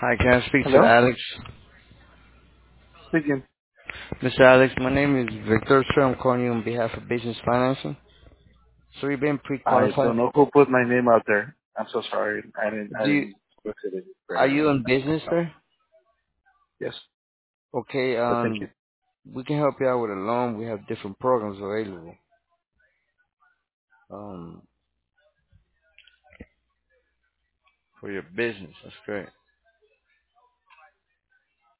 Hi, can I speak to Hello? Alex? Speaking. Mr. Alex, my name is Victor, sir. I'm calling you on behalf of Business Financing. So you've been I pre-qualified. don't know who put my name out there. I'm so sorry. I Do you, didn't look at it are very you in business, no. sir? Yes. Okay, But thank you. we can help you out with a loan. We have different programs available. Um, for your business. That's great.